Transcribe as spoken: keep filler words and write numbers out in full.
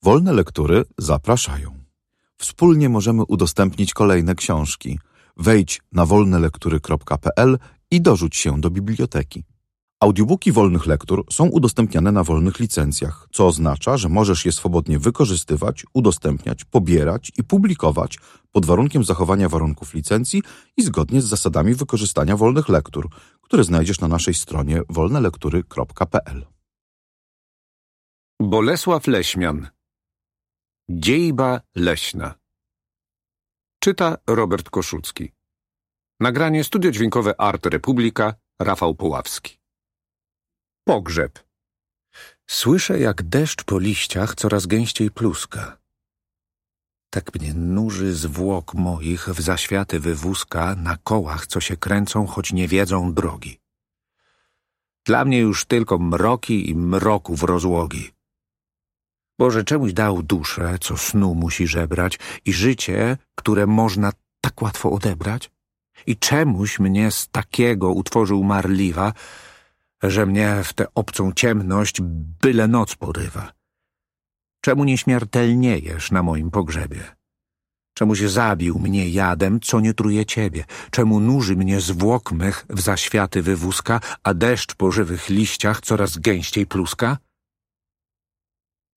Wolne Lektury zapraszają. Wspólnie możemy udostępnić kolejne książki. Wejdź na wolne lektury kropka p l i dorzuć się do biblioteki. Audiobooki Wolnych Lektur są udostępniane na wolnych licencjach, co oznacza, że możesz je swobodnie wykorzystywać, udostępniać, pobierać i publikować pod warunkiem zachowania warunków licencji i zgodnie z zasadami wykorzystania wolnych lektur, które znajdziesz na naszej stronie wolne lektury kropka p l. Bolesław Leśmian. Dziejba leśna. Czyta Robert Koszucki. Nagranie studio dźwiękowe Art Republika, Rafał Puławski. Pogrzeb. Słyszę, jak deszcz po liściach coraz gęściej pluska. Tak mnie nuży zwłok moich w zaświaty wywózka na kołach, co się kręcą, choć nie wiedzą drogi. Dla mnie już tylko mroki i mroków rozłogi. Boże, czemuś dał duszę, co snu musi żebrać, i życie, które można tak łatwo odebrać? I czemuś mnie z takiego utworzył marliwa, że mnie w tę obcą ciemność byle noc porywa? Czemu nie śmiertelniejesz na moim pogrzebie? Czemuś zabił mnie jadem, co nie truje ciebie? Czemu nuży mnie zwłok mych w zaświaty wywózka, a deszcz po żywych liściach coraz gęściej pluska?